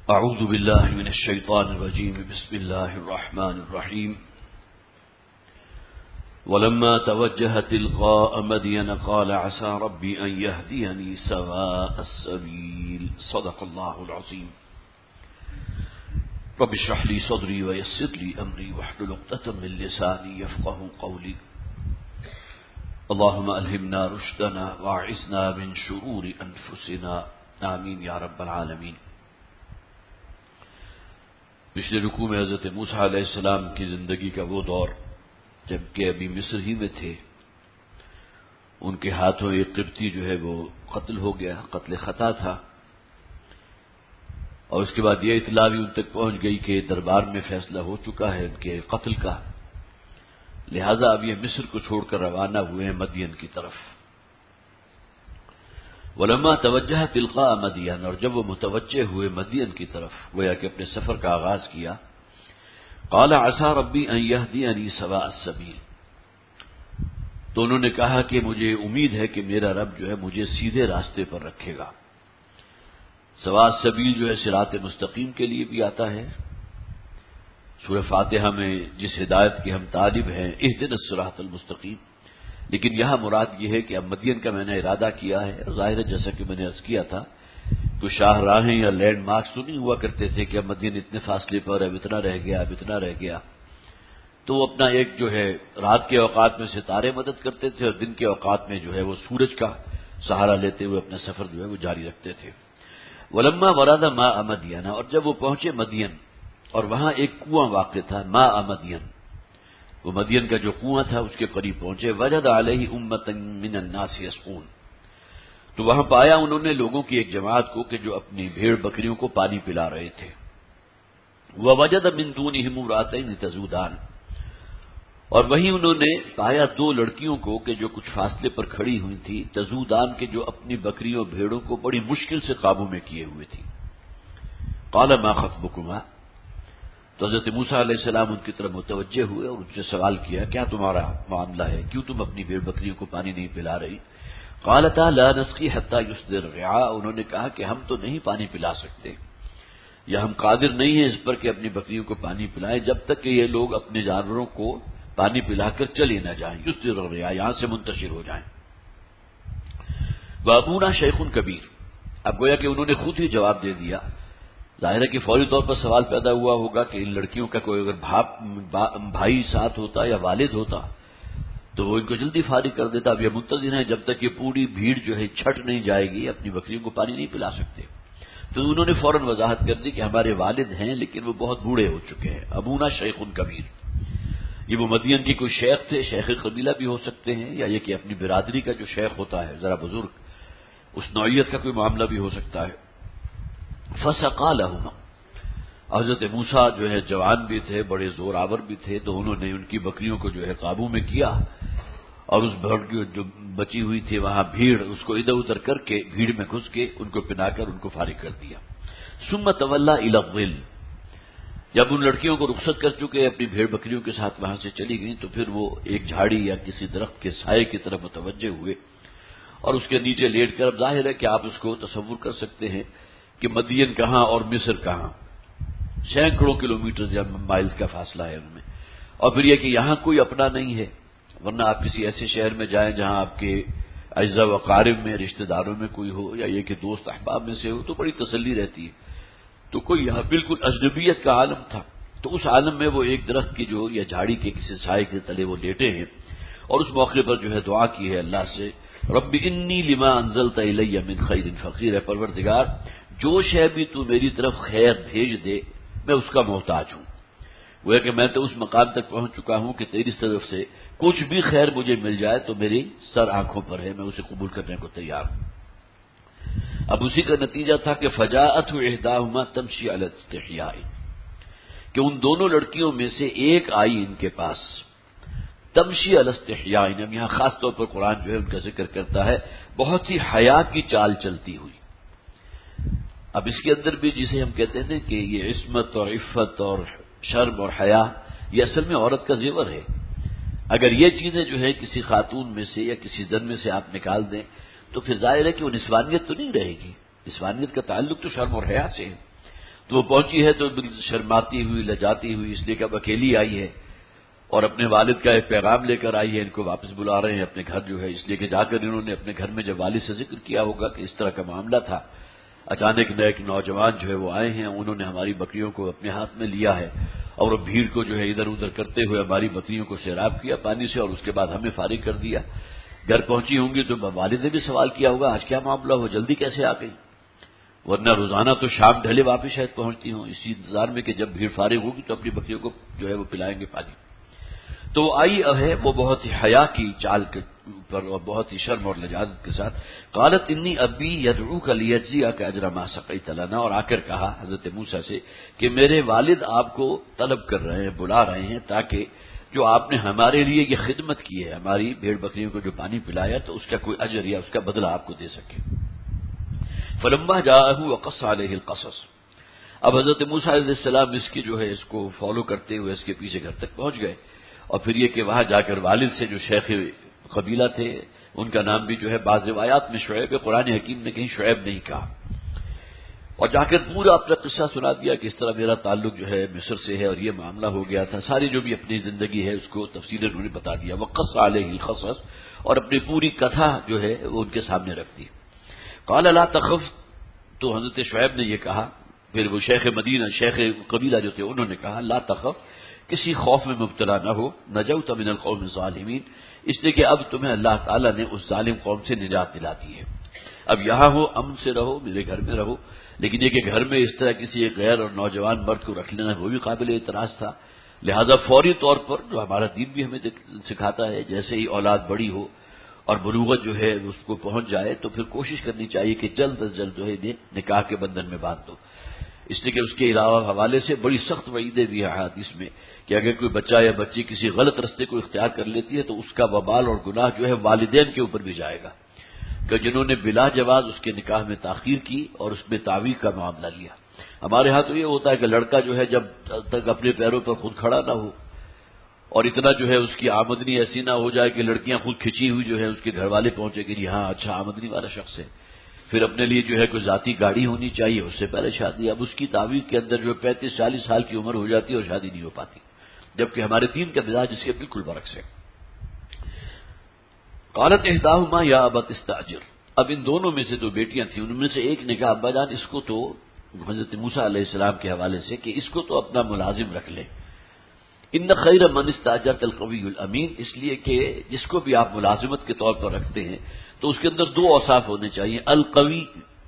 اعوذ باللہ من الشیطان الرجیم بسم اللہ الرحمن الرحیم ولما توجه تلقاء مدين قال عسى ربي أن يهديني سواء السبيل صدق الله العظيم رب اشرح لي صدري ويسر لي أمري واحلل عقدة من لساني يفقهوا قولي اللهم ألهمنا رشدنا واعذنا من شرور أنفسنا آمين يا رب العالمين۔ پچھلے رکوع میں حضرت موسیٰ علیہ السلام کی زندگی کا وہ دور جبکہ ابھی مصر ہی میں تھے، ان کے ہاتھوں ایک قبطی جو ہے وہ قتل ہو گیا، قتل خطا تھا، اور اس کے بعد یہ اطلاع بھی ان تک پہنچ گئی کہ دربار میں فیصلہ ہو چکا ہے ان کے قتل کا، لہذا اب یہ مصر کو چھوڑ کر روانہ ہوئے ہیں مدین کی طرف۔ ولما توجہ تلقاء مدین، اور جب وہ متوجہ ہوئے مدین کی طرف، گویا کہ اپنے سفر کا آغاز کیا، قال عسى ربي ان يهديني سواء السبيل، تو انہوں نے کہا کہ مجھے امید ہے کہ میرا رب جو ہے مجھے سیدھے راستے پر رکھے گا۔ سواء السبیل جو ہے صراط مستقیم کے لیے بھی آتا ہے، سورہ فاتحہ میں جس ہدایت کے ہم طالب ہیں اہدنا الصراط المستقیم، لیکن یہاں مراد یہ ہے کہ اب مدین کا میں نے ارادہ کیا ہے، ظاہر ہے جیسا کہ میں نے عرض کیا تھا تو شاہراہیں یا لینڈ مارکس تو نہیں ہوا کرتے تھے کہ اب مدین اتنے فاصلے پر اب اتنا رہ گیا اب اتنا رہ گیا، تو وہ اپنا ایک جو ہے رات کے اوقات میں ستارے مدد کرتے تھے اور دن کے اوقات میں جو ہے وہ سورج کا سہارا لیتے ہوئے اپنا سفر جو ہے وہ جاری رکھتے تھے۔ ولما ورد ماء مدین، اور جب وہ پہنچے مدین اور وہاں ایک کنواں واقع تھا، ماء مدین، وہ مدین کا جو کنواں تھا اس کے قریب پہنچے، وجد علیہ امۃ من الناس یسقون، تو وہاں پایا انہوں نے لوگوں کی ایک جماعت کو کہ جو اپنی بھیڑ بکریوں کو پانی پلا رہے تھے۔ ووجد من دونہم امرأتین تذودان، اور وہیں انہوں نے پایا دو لڑکیوں کو کہ جو کچھ فاصلے پر کھڑی ہوئی تھی، تذودان کے جو اپنی بکریوں بھیڑوں کو بڑی مشکل سے قابو میں کیے ہوئے تھی۔ قال ما خطبکما، تو حضرت موسیٰ علیہ السلام ان کی طرف متوجہ ہوئے اور ان سے سوال کیا کیا تمہارا معاملہ ہے، کیوں تم اپنی بھیڑ بکریوں کو پانی نہیں پلا رہی؟ قالتا لا نسقی حتی یصدر الرعاء، انہوں نے کہا کہ ہم تو نہیں پانی پلا سکتے، یا ہم قادر نہیں ہیں اس پر کہ اپنی بکریوں کو پانی پلائیں جب تک کہ یہ لوگ اپنے جانوروں کو پانی پلا کر چلے نہ جائیں، یصدر الرعاء یہاں سے منتشر ہو جائیں۔ وابونا شیخ کبیر، اب گویا کہ انہوں نے خود ہی جواب دے دیا، ظاہر ہے کہ فوری طور پر سوال پیدا ہوا ہوگا کہ ان لڑکیوں کا کوئی اگر بھائی ساتھ ہوتا یا والد ہوتا تو وہ ان کو جلدی فارغ کر دیتا، اب یہ منتظر ہیں جب تک یہ پوری بھیڑ جو ہے چھٹ نہیں جائے گی، اپنی بکریوں کو پانی نہیں پلا سکتے، تو انہوں نے فوراً وضاحت کر دی کہ ہمارے والد ہیں لیکن وہ بہت بوڑھے ہو چکے ہیں، ابونا شیخ کبیر، یہ وہ مدین کے کوئی شیخ تھے، شیخ قبیلہ بھی ہو سکتے ہیں، یا یہ کہ اپنی برادری کا جو شیخ ہوتا ہے ذرا بزرگ، اس نوعیت کا کوئی معاملہ بھی ہو سکتا ہے۔ فسقا لہما، حضرت موسیٰ جو ہے جوان بھی تھے، بڑے زور آور بھی تھے، تو انہوں نے ان کی بکریوں کو جو ہے قابو میں کیا اور اس بھیڑ کی جو بچی ہوئی تھی وہاں بھیڑ، اس کو ادھر ادھر کر کے بھیڑ میں گھس کے ان کو پنا کر ان کو فارغ کر دیا۔ ثم تولی الی الظل، جب ان لڑکیوں کو رخصت کر چکے اپنی بھیڑ بکریوں کے ساتھ وہاں سے چلی گئیں تو پھر وہ ایک جھاڑی یا کسی درخت کے سائے کی طرف متوجہ ہوئے اور اس کے نیچے لیٹ کر، اب ظاہر ہے کہ آپ اس کو تصور کر سکتے ہیں کہ مدین کہاں اور مصر کہاں، سینکڑوں کلومیٹر یا مائلز کا فاصلہ ہے ان میں، اور پھر یہ کہ یہاں کوئی اپنا نہیں ہے، ورنہ آپ کسی ایسے شہر میں جائیں جہاں آپ کے اعزا و اقارب میں رشتہ داروں میں کوئی ہو یا یہ کہ دوست احباب میں سے ہو تو بڑی تسلی رہتی ہے، تو کوئی یہاں بالکل اجنبیت کا عالم تھا، تو اس عالم میں وہ ایک درخت کی جو یا جھاڑی کے کسی سائے کے تلے وہ لیٹے ہیں اور اس موقع پر جو ہے دعا کی ہے اللہ سے، رب انی لما انزلت الی من خیر فقیر، ہے پروردگار جو شے بھی تو میری طرف خیر بھیج دے میں اس کا محتاج ہوں، وہ ہے کہ میں تو اس مقام تک پہنچ چکا ہوں کہ تیری طرف سے کچھ بھی خیر مجھے مل جائے تو میری سر آنکھوں پر ہے، میں اسے قبول کرنے کو تیار ہوں۔ اب اسی کا نتیجہ تھا کہ فجاءت احداہما تمشی علی استحیاء، کہ ان دونوں لڑکیوں میں سے ایک آئی ان کے پاس، تمشی علی استحیاء، اب یہاں خاص طور پر قرآن جو ہے ان کا ذکر کرتا ہے بہت ہی حیا کی چال چلتی ہوئی۔ اب اس کے اندر بھی جسے ہم کہتے ہیں کہ یہ عصمت اور عفت اور شرم اور حیا، یہ اصل میں عورت کا زیور ہے، اگر یہ چیزیں جو ہے کسی خاتون میں سے یا کسی زن میں سے آپ نکال دیں تو پھر ظاہر ہے کہ وہ نسوانیت تو نہیں رہے گی، نسوانیت کا تعلق تو شرم اور حیا سے ہے، تو وہ پہنچی ہے تو شرماتی ہوئی لجاتی ہوئی، اس لیے کہ اب اکیلی آئی ہے اور اپنے والد کا ایک پیغام لے کر آئی ہے، ان کو واپس بلا رہے ہیں اپنے گھر جو ہے، اس لیے کہ جا کر انہوں نے اپنے گھر میں جب والد سے ذکر کیا ہوگا کہ اس طرح کا معاملہ تھا، اچانک ایک نوجوان جو ہے وہ آئے ہیں، انہوں نے ہماری بکریوں کو اپنے ہاتھ میں لیا ہے اور وہ بھیڑ کو جو ہے ادھر ادھر کرتے ہوئے ہماری بکریوں کو سیراب کیا پانی سے اور اس کے بعد ہمیں فارغ کر دیا۔ گھر پہنچی ہوں گی تو والد نے بھی سوال کیا ہوگا آج کیا معاملہ ہو، جلدی کیسے آ گئی، ورنہ روزانہ تو شام ڈھلے واپس شاید پہنچتی ہوں، اسی انتظار میں کہ جب بھیڑ فارغ ہوگی تو اپنی بکریوں کو جو ہے وہ پلائیں گے پانی۔ تو آئی اب ہے وہ بہت ہی حیا کی چال کے اوپر اور بہت ہی شرم اور لجاجت کے ساتھ، قالت انی ابی یدعوک لیجزیک اجر ما سقیت لنا، اور آ کر کہا حضرت موسیٰ سے کہ میرے والد آپ کو طلب کر رہے ہیں، بلا رہے ہیں تاکہ جو آپ نے ہمارے لیے یہ خدمت کی ہے، ہماری بھیڑ بکریوں کو جو پانی پلایا تو اس کا کوئی اجر یا اس کا بدلہ آپ کو دے سکے۔ فلما جاءہ وقص علیہ القصص، اب حضرت موسیٰ علیہ السلام اس کی جو ہے اس کو فالو کرتے ہوئے اس کے پیچھے گھر تک پہنچ گئے، اور پھر یہ کہ وہاں جا کر والد سے جو شیخ قبیلہ تھے ان کا نام بھی جو ہے بعض روایات میں شعیب ہے، قرآن حکیم نے کہیں شعیب نہیں کہا، اور جا کر پورا اپنا قصہ سنا دیا کہ اس طرح میرا تعلق جو ہے مصر سے ہے اور یہ معاملہ ہو گیا تھا، ساری جو بھی اپنی زندگی ہے اس کو تفصیل انہوں نے بتا دیا، وقص علیہ القصص، اور اپنی پوری کتھا جو ہے وہ ان کے سامنے رکھ دی۔ قال لا تخف، تو حضرت شعیب نے یہ کہا، پھر وہ شیخ مدینہ شیخ قبیلہ جو تھے انہوں نے کہا لا تخف، کسی خوف میں مبتلا نہ ہو، نجوت من القوم الظالمین، اس لیے کہ اب تمہیں اللہ تعالیٰ نے اس ظالم قوم سے نجات دلا دی ہے، اب یہاں ہو امن سے رہو، میرے گھر میں رہو، لیکن یہ کہ گھر میں اس طرح کسی ایک غیر اور نوجوان مرد کو رکھ لینا وہ بھی قابل اعتراض تھا، لہذا فوری طور پر جو ہمارا دین بھی ہمیں سکھاتا ہے جیسے ہی اولاد بڑی ہو اور بلوغت جو ہے اس کو پہنچ جائے تو پھر کوشش کرنی چاہیے کہ جلد از جلد جو ہے نکاح کے بندھن میں باندھ دو، اس لیے کہ اس کے علاوہ حوالے سے بڑی سخت وعیدیں بھی ہیں حدیث میں کہ اگر کوئی بچہ یا بچی کسی غلط رستے کو اختیار کر لیتی ہے تو اس کا وبال اور گناہ جو ہے والدین کے اوپر بھی جائے گا، کہ جنہوں نے بلا جواز اس کے نکاح میں تاخیر کی اور اس میں تعویق کا معاملہ لیا۔ ہمارے ہاں تو یہ ہوتا ہے کہ لڑکا جو ہے جب تک اپنے پیروں پر خود کھڑا نہ ہو اور اتنا جو ہے اس کی آمدنی ایسی نہ ہو جائے کہ لڑکیاں خود کھچی ہوئی جو ہے اس کے گھر والے پہنچے کہ جی ہاں اچھا آمدنی والا شخص ہے، پھر اپنے لیے جو ہے کوئی ذاتی گاڑی ہونی چاہیے، اس سے پہلے شادی، اب اس کی تعویق کے اندر جو 35-40 سال کی عمر ہو جاتی ہے اور شادی نہیں ہو پاتی، جبکہ ہمارے دین کا مزاج اس کے بالکل برعکس ہے۔ قالت احداہما یا ابت استاجر، اب ان دونوں میں سے دو بیٹیاں تھیں، ان میں سے ایک نے کہا ابا جان اس کو تو حضرت موسیٰ علیہ السلام کے حوالے سے کہ اس کو تو اپنا ملازم رکھ لیں، ان خیر من استاجرت القوی الامین، اس لیے کہ جس کو بھی آپ ملازمت کے طور پر رکھتے ہیں تو اس کے اندر دو اوصاف ہونے چاہیے، القوی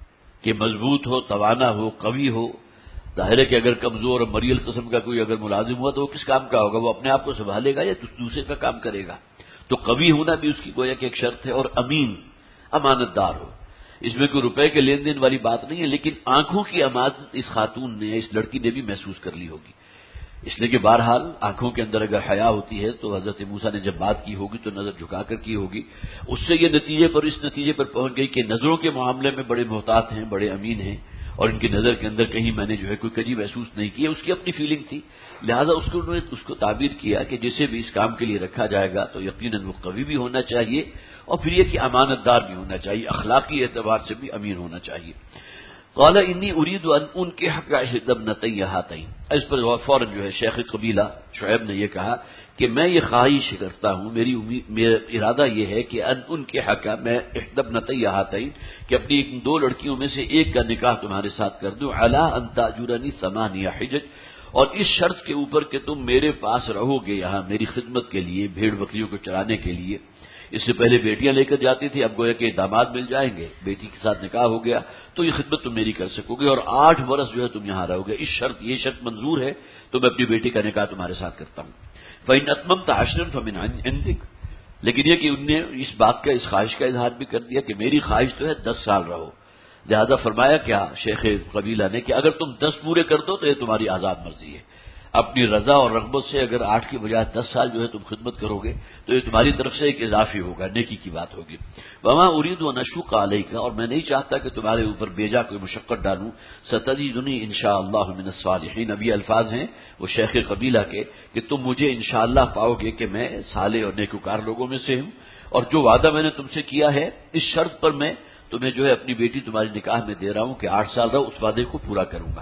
کہ مضبوط ہو، توانا ہو، قوی ہو، ظاہر ہے کہ اگر کمزور اور مریل قسم کا کوئی اگر ملازم ہوا تو وہ کس کام کا ہوگا، وہ اپنے آپ کو سنبھالے گا یا دوسرے کا کام کرے گا، تو قوی ہونا بھی اس کی گویا کہ ایک شرط ہے، اور امین امانت دار ہو، اس میں کوئی روپے کے لین دین والی بات نہیں ہے، لیکن آنکھوں کی امانت اس خاتون نے اس لڑکی نے بھی محسوس کر لی ہوگی، اس لیے کہ بہرحال آنکھوں کے اندر اگر حیا ہوتی ہے تو حضرت موسیٰ نے جب بات کی ہوگی تو نظر جھکا کر کی ہوگی، اس سے یہ اس نتیجے پر پہنچ گئی کہ نظروں کے معاملے میں بڑے محتاط ہیں، بڑے امین ہیں، اور ان کی نظر کے اندر کہیں میں نے جو ہے کوئی کجی محسوس نہیں کی ہے، اس کی اپنی فیلنگ تھی، لہذا انہوں نے اس کو تعبیر کیا کہ جسے بھی اس کام کے لیے رکھا جائے گا تو یقیناً وہ قوی بھی ہونا چاہیے اور پھر یہ کہ امانت دار بھی ہونا چاہیے، اخلاقی اعتبار سے بھی امین ہونا چاہیے۔ قال انی اريد ان انكح احدى ابنتي هاتين، اس پر فوراً جو ہے شیخ قبیلہ شعیب نے یہ کہا کہ میں یہ خواہش کرتا ہوں، میرا ارادہ یہ ہے کہ ان انكح میں احدى ابنتي هاتين کہ اپنی دو لڑکیوں میں سے ایک کا نکاح تمہارے ساتھ کر دوں، على ان تاجرني 8 حجج، اور اس شرط کے اوپر کہ تم میرے پاس رہو گے یہاں میری خدمت کے لیے، بھیڑ بکریوں کو چرانے کے لیے۔ اس سے پہلے بیٹیاں لے کر جاتی تھی، اب گویا کہ داماد مل جائیں گے، بیٹی کے ساتھ نکاح ہو گیا تو یہ خدمت تم میری کر سکو گے، اور 8 برس جو ہے تم یہاں رہو گے، یہ شرط منظور ہے تو میں اپنی بیٹی کا نکاح تمہارے ساتھ کرتا ہوں۔ فإن أتممت 10 فمن عندك، لیکن یہ کہ ان نے اس بات کا اس خواہش کا اظہار بھی کر دیا کہ میری خواہش تو ہے 10 سال رہو، لہذا فرمایا کیا شیخ قبیلہ نے کہ اگر تم 10 پورے کر دو تو یہ تمہاری آزاد مرضی ہے، اپنی رضا اور رغبت سے اگر 8 کی بجائے 10 سال جو ہے تم خدمت کرو گے تو یہ تمہاری طرف سے ایک اضافی ہوگا، نیکی کی بات ہوگی۔ وما اريد ان اشق عليك، اور میں نہیں چاہتا کہ تمہارے اوپر بیجا کوئی مشقت ڈالوں، ستجدني ان شاء الله من الصالحين، ابھی الفاظ ہیں وہ شیخ قبیلہ کے کہ تم مجھے انشاءاللہ پاؤ گے کہ میں صالح اور نیکوکار لوگوں میں سے ہوں، اور جو وعدہ میں نے تم سے کیا ہے اس شرط پر میں تمہیں جو ہے اپنی بیٹی تمہاری نکاح میں دے رہا ہوں کہ 8 سال رہو، اس وعدے کو پورا کروں گا۔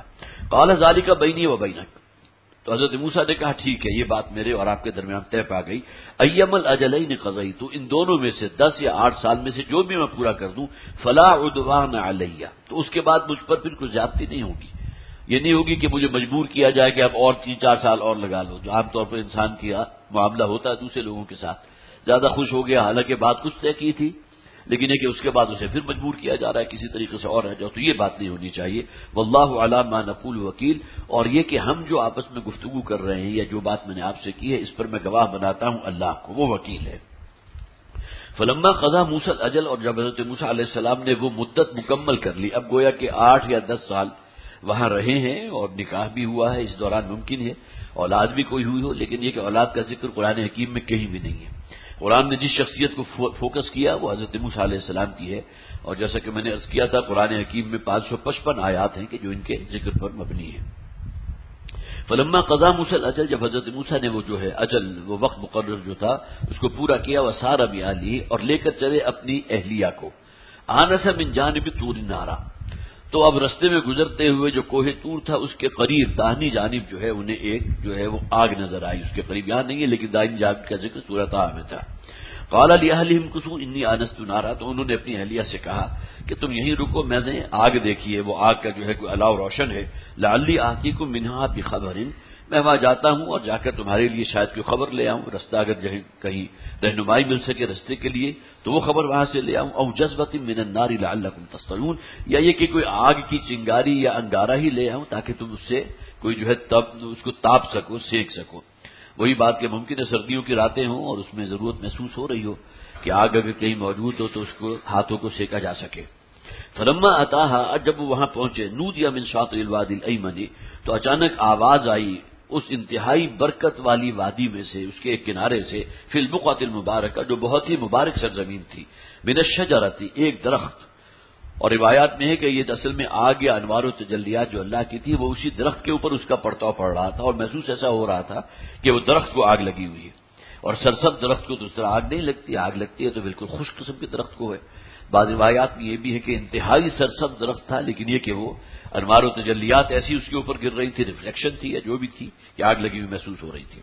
قال ذلک بینی و بینک، تو حضرت موسیٰ نے کہا ٹھیک ہے، یہ بات میرے اور آپ کے درمیان طے پا گئی. ایم الاجلین قضیت، ان دونوں میں سے 10 یا 8 سال میں سے جو بھی میں پورا کر دوں، فلا عدوان علیہ، تو اس کے بعد مجھ پر پھر کوئی زیادتی نہیں ہوگی. یہ نہیں ہوگی کہ مجھے مجبور کیا جائے کہ اب اور 3-4 سال اور لگا لو، جو عام طور پر انسان کا معاملہ ہوتا ہے دوسرے لوگوں کے ساتھ. زیادہ خوش ہو گیا، حالانکہ بات کچھ طے کی تھی، لیکن یہ کہ اس کے بعد اسے پھر مجبور کیا جا رہا ہے کسی طریقے سے اور رہ جاؤ، تو یہ بات نہیں ہونی چاہیے. واللہ علی ما نقول وکیل، اور یہ کہ ہم جو آپس میں گفتگو کر رہے ہیں یا جو بات میں نے آپ سے کی ہے اس پر میں گواہ بناتا ہوں اللہ کو، وہ وکیل ہے. فلما قضا موسیٰ الاجل، اور جب حضرت موسیٰ علیہ السلام نے وہ مدت مکمل کر لی، اب گویا کہ 8 یا 10 سال وہاں رہے ہیں اور نکاح بھی ہوا ہے، اس دوران ممکن ہے اولاد بھی کوئی ہوئی ہو، لیکن یہ کہ اولاد کا ذکر قرآن حکیم میں کہیں بھی نہیں ہے. قرآن نے جس شخصیت کو فوکس کیا وہ حضرت موسیٰ علیہ السلام کی ہے، اور جیسا کہ میں نے عرض کیا تھا قرآن حکیم میں 555 آیات ہیں کہ جو ان کے ذکر پر مبنی ہیں. فلما قضا موسیٰ الاجل، جب حضرت موسیٰ نے وہ جو ہے اجل، وہ وقت مقرر جو تھا اس کو پورا کیا، وسار بأہلہ، اور لے کر چلے اپنی اہلیہ کو، آنس من جانب طور نارا، تو اب رستے میں گزرتے ہوئے جو کوہ طور تھا اس کے قریب داہنی جانب جو ہے انہیں ایک جو ہے وہ آگ نظر آئی. اس کے قریب یہاں نہیں ہے لیکن داہنی جانب کا ذکر سورہ طٰہٰ میں تھا. قال لأہلہم کثوا انی آنست نارا، تو انہوں نے اپنی اہلیہ سے کہا کہ تم یہیں رکو، میں نے آگ دیکھی ہے، وہ آگ کا جو ہے کوئی الاؤ روشن ہے. لعلی آتیکم منہا بخبر، میں وہاں جاتا ہوں اور جا کر تمہارے لیے شاید کوئی خبر لے آؤں، رستہ اگر کہیں رہنمائی مل سکے رستے کے لیے تو وہ خبر وہاں سے لے آؤں. او جذبۃ من النار لعلکم تصطلون، یا یہ کہ کوئی آگ کی چنگاری یا انگارہ ہی لے آؤں تاکہ تم اس سے کوئی جو ہے اس کو تاپ سکو، سینک سکو. وہی بات کہ ممکن ہے سردیوں کی راتیں ہوں اور اس میں ضرورت محسوس ہو رہی ہو کہ آگ اگر کہیں موجود ہو تو اس کو ہاتھوں کو سینکا جا سکے. فلما اتاها، جب وہ وہاں پہنچے، نودی من شاطئ الوادی الایمن، تو اچانک آواز آئی اس انتہائی برکت والی وادی میں سے، اس کے ایک کنارے سے، فی البقعۃ المبارکہ، جو بہت ہی مبارک سرزمین تھی، من الشجرۃ، ایک درخت. اور روایات میں ہے کہ یہ اصل میں آگ یا انوار و تجلیات جو اللہ کی تھی وہ اسی درخت کے اوپر اس کا پرتاؤ پڑ رہا تھا، اور محسوس ایسا ہو رہا تھا کہ وہ درخت کو آگ لگی ہوئی ہے. اور سرسبز درخت کو تو اس طرح آگ نہیں لگتی، آگ لگتی ہے تو بالکل خشک قسم کے درخت کو ہے. بعض روایات میں یہ بھی ہے کہ انتہائی سرسبز درخت تھا، لیکن یہ کہ وہ انوار و تجلیات ایسی اس کے اوپر گر رہی تھی، ریفلیکشن تھی یا جو بھی تھی کہ آگ لگی ہوئی محسوس ہو رہی تھی.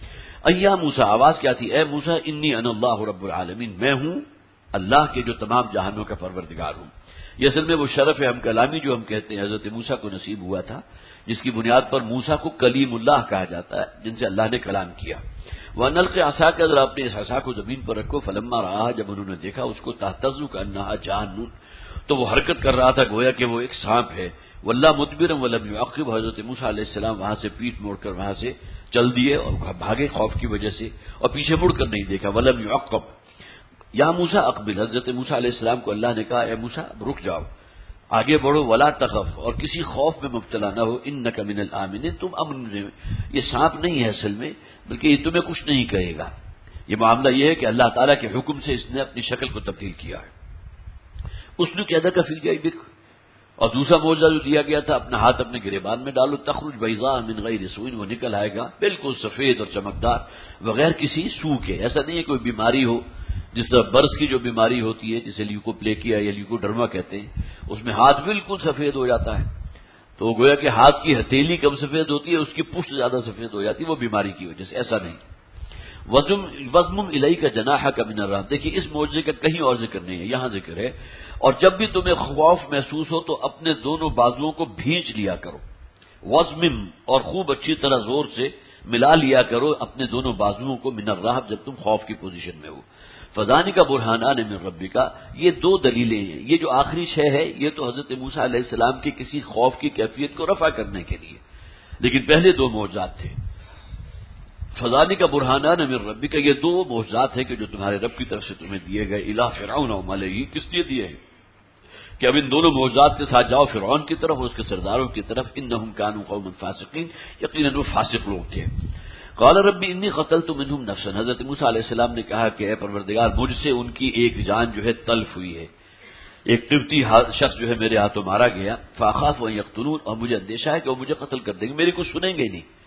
ایا موسیٰ، آواز کیا تھی؟ اے موسیٰ، انی انا اللہ رب العالمین، میں ہوں اللہ کے جو تمام جہانوں کا پروردگار ہوں. یہ اصل میں وہ شرف ہم کلامی جو ہم کہتے ہیں حضرت موسیٰ کو نصیب ہوا تھا، جس کی بنیاد پر موسیٰ کو کلیم اللہ کہا جاتا ہے، جن سے اللہ نے کلام کیا. وَأَنْ أَلْقِ عَصَاكَ، اگر اپنے اس عصا کو زمین پر رکھو. فلما رآہا، جب انہوں نے دیکھا اس کو، تہتز کأنہا جان، تو وہ حرکت کر رہا تھا گویا کہ وہ ایک سانپ ہے. وَلَّا مُدْبِرًا وَلَمْ يُعَقِّبْ، حضرت موسیٰ علیہ السلام وہاں سے پیٹ موڑ کر وہاں سے چل دیے اور بھاگے خوف کی وجہ سے، اور پیچھے مڑ کر نہیں دیکھا. وَلَمْ يُعَقِّبْ یا موسیٰ اقبل، حضرت موسیٰ علیہ السلام کو اللہ نے کہا اے موسیٰ رک جاؤ، آگے بڑھو. ولا تخف، اور کسی خوف میں مبتلا نہ ہو. انک من الآمنین، تم امن میں. یہ سانپ نہیں ہے اصل میں، بلکہ یہ تمہیں کچھ نہیں کہے گا. یہ معاملہ یہ ہے کہ اللہ تعالیٰ کے حکم سے اس نے اپنی شکل کو تبدیل کیا ہے. اس نے کہا کہ فی گئی بک، اور دوسرا معجزہ جو دیا گیا تھا، اپنا ہاتھ اپنے گریبان میں ڈالو، تخرج بیضاء من غیر سوء، وہ نکل آئے گا بالکل سفید اور چمکدار بغیر کسی سو کے. ایسا نہیں ہے کوئی بیماری ہو جس طرح برس کی جو بیماری ہوتی ہے جسے لیوکوپلیکیا یا لیوکوڈرما کہتے ہیں، اس میں ہاتھ بالکل سفید ہو جاتا ہے. تو گویا کہ ہاتھ کی ہتھیلی کم سفید ہوتی ہے، اس کی پشت زیادہ سفید ہو جاتی ہے، وہ بیماری کی وجہ سے. ایسا نہیں. وَضْمُمْ إِلَيْكَ جَنَاحَكَ مِنَ الرَّحْمَةِ، دیکھیے اس معجزے کا کہیں اور ذکر نہیں ہے، یہاں ذکر ہے. اور جب بھی تمہیں خوف محسوس ہو تو اپنے دونوں بازوؤں کو بھینچ لیا کرو. وَضْمِمْ، اور خوب اچھی طرح زور سے ملا لیا کرو اپنے دونوں بازوؤں کو، من الرَّحْمَةِ، جب تم خوف کی پوزیشن میں ہو. فَذَلِكَ بُرْهَانَانِ مِن رَّبِّكَ، یہ دو دلیلیں ہیں. یہ جو آخری شے ہے یہ تو حضرت موسیٰ علیہ السلام کے کسی خوف کی کیفیت کو رفع کرنے کے لیے، لیکن پہلے دو معجزات تھے. فَذَلِكَ بُرْهَانَانِ مِن رَّبِّكَ، یہ دو معجزات ہیں کہ جو تمہارے رب کی طرف سے تمہیں دیے گئے. إِلَىٰ فِرْعَوْنَ وَمَلَئِهِ، کس لیے دیے ہیں کہ اب ان دونوں معجزات کے ساتھ جاؤ فرعون کی طرف اور اس کے سرداروں کی طرف. إِنَّهُمْ كَانُوا قَوْمًا فَاسِقِينَ، یقیناً وہ فاسق لوگ تھے. قال رب انی قتلت منهم نفسا، حضرت موسیٰ علیہ السلام نے کہا کہ اے پروردگار مجھ سے ان کی ایک جان جو ہے تلف ہوئی ہے، ایک قبطی شخص جو ہے میرے ہاتھوں مارا گیا. فاخاف ان یقتلون، اور مجھے اندیشہ ہے کہ وہ مجھے قتل کر دیں گے، میری کچھ سنیں گے نہیں.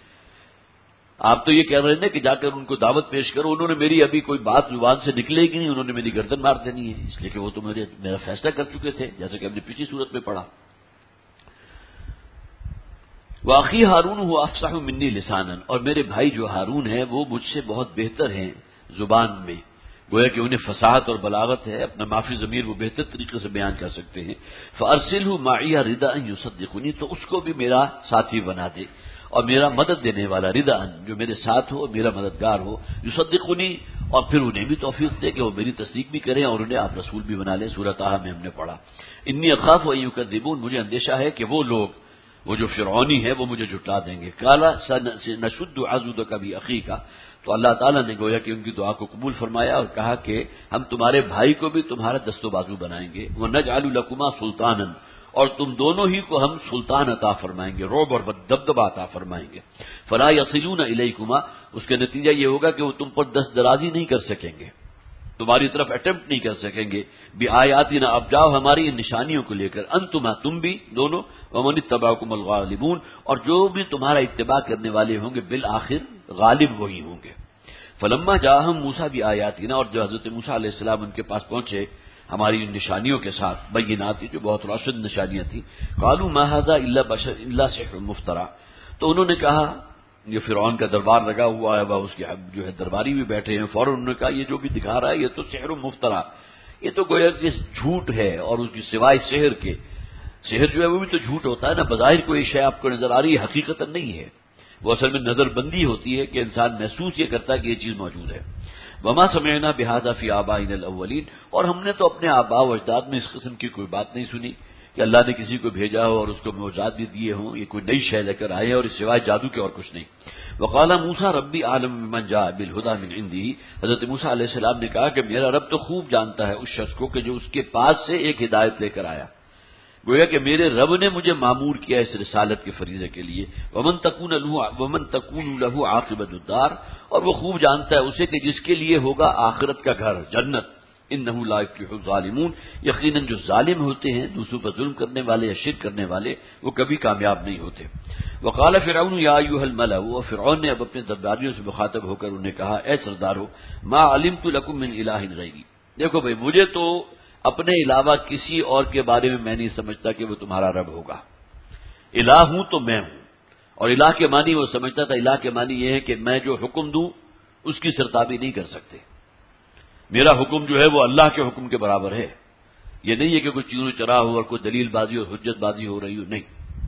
آپ تو یہ کہہ رہے ہیں کہ جا کر ان کو دعوت پیش کرو، انہوں نے میری ابھی کوئی بات زبان سے نکلے گی نہیں، انہوں نے میری گردن مار دینی ہے، اس لیے کہ وہ تو میرا فیصلہ کر چکے تھے جیسا کہ ہم نے پچھلی صورت میں پڑھا. واقعی ہارون ہوا افصح منی لسانا، اور میرے بھائی جو ہارون ہے وہ مجھ سے بہت بہتر ہیں زبان میں، گویا کہ انہیں فصاحت اور بلاغت ہے، اپنا معافی ضمیر وہ بہتر طریقے سے بیان کر سکتے ہیں۔ فارسلہ معی ردا ان یصدقنی، تو اس کو بھی میرا ساتھی بنا دے اور میرا مدد دینے والا، ردا جو میرے ساتھ ہو، میرا مددگار ہو، یصدقنی، اور پھر انہیں بھی توفیق دے کہ وہ میری تصدیق بھی کریں اور انہیں آپ رسول بھی بنا لیں۔ سورۃ طٰہٰ میں ہم نے پڑھا، انی اخاف ان یکذبون، مجھے اندیشہ ہے کہ وہ لوگ، وہ جو فرعونی ہے وہ مجھے جھٹلا دیں گے۔ قالا سنشد عضدک باخیک، تو اللہ تعالیٰ نے گویا کہ ان کی دعا کو قبول فرمایا اور کہا کہ ہم تمہارے بھائی کو بھی تمہارا دست و بازو بنائیں گے، وَنَجْعَلُ لَكُمَا سُلْطَانًا، اور تم دونوں ہی کو ہم سلطان عطا فرمائیں گے، رعب اور دبدبہ عطا فرمائیں گے۔ فَلَا يَصِلُونَ إِلَيْكُمَا، اس کا نتیجہ یہ ہوگا کہ وہ تم پر دست درازی نہیں کر سکیں گے، تمہاری طرف اٹمپٹ نہیں کر سکیں گے، بِآیاتِنَا، اب جاؤ ہماری ان نشانیوں کو لے کر، انتما، تم بھی دونوں، وَمَنِ اتَّبَعَكُمُ الْغَالِبُونَ، اور جو بھی تمہارا اتباع کرنے والے ہوں گے بالآخر غالب وہی ہوں گے۔ فلما جاءہم موسیٰ بآیاتنا، اور جو حضرت موسیٰ علیہ السلام ان کے پاس پہنچے ہماری نشانیوں کے ساتھ، بینات جو بہت روشن نشانیاں تھیں، قالوا ما ھذا الا سحر مفترى، تو انہوں نے کہا، یہ فرعون کا دربار لگا ہوا ہے، وہ اس کے جو ہے درباری بھی بیٹھے ہیں، فوراً انہوں نے کہا یہ جو بھی دکھا رہا ہے یہ تو سحر مفترى، یہ تو گویا کہ جھوٹ ہے، اور اس کی سوائے سحر کے، سحر جو ہے وہ بھی تو جھوٹ ہوتا ہے نا، بظاہر کوئی شے آپ کو نظر آ رہی ہے، حقیقت نہیں ہے، وہ اصل میں نظر بندی ہوتی ہے کہ انسان محسوس یہ کرتا ہے کہ یہ چیز موجود ہے۔ وما سمعنا بهذا في آبائنا الاولین، اور ہم نے تو اپنے آباء و اجداد میں اس قسم کی کوئی بات نہیں سنی کہ اللہ نے کسی کو بھیجا ہو اور اس کو معجزات بھی دیے ہوں، یہ کوئی نئی شے لے کر آئے اور اس سوائے جادو کے اور کچھ نہیں۔ وقال موسیٰ ربی اعلم بمن جاء بالهدى من عنده، حضرت موسیٰ علیہ السلام نے کہا کہ میرا رب تو خوب جانتا ہے اس شخص کو کہ جو اس کے پاس سے ایک ہدایت لے کر آیا، گویا کہ میرے رب نے مجھے مامور کیا اس رسالت کے فریضے کے لیے، ومن تکون له عاقبۃ الدار، اور وہ خوب جانتا ہے اسے کہ جس کے لیے ہوگا آخرت کا گھر جنت، انہ لا یفلح الظالمون، یقیناً جو ظالم ہوتے ہیں، دوسروں پر ظلم کرنے والے یا شرک کرنے والے، وہ کبھی کامیاب نہیں ہوتے۔ وقال فرعون یا ایھا الملأ، اور فرعون نے اب اپنے درباریوں سے مخاطب ہو کر انہیں کہا، اے سردارو، ما علمت لکم من الہ غیری، دیکھو بھائی مجھے تو اپنے علاوہ کسی اور کے بارے میں نہیں سمجھتا کہ وہ تمہارا رب ہوگا، الہ ہوں تو میں ہوں، اور الہ کے معنی وہ سمجھتا تھا، الہ کے معنی یہ ہے کہ میں جو حکم دوں اس کی سرتابی نہیں کر سکتے، میرا حکم جو ہے وہ اللہ کے حکم کے برابر ہے، یہ نہیں ہے کہ کوئی چینو چرا ہو اور کوئی دلیل بازی اور حجت بازی ہو رہی ہو، نہیں۔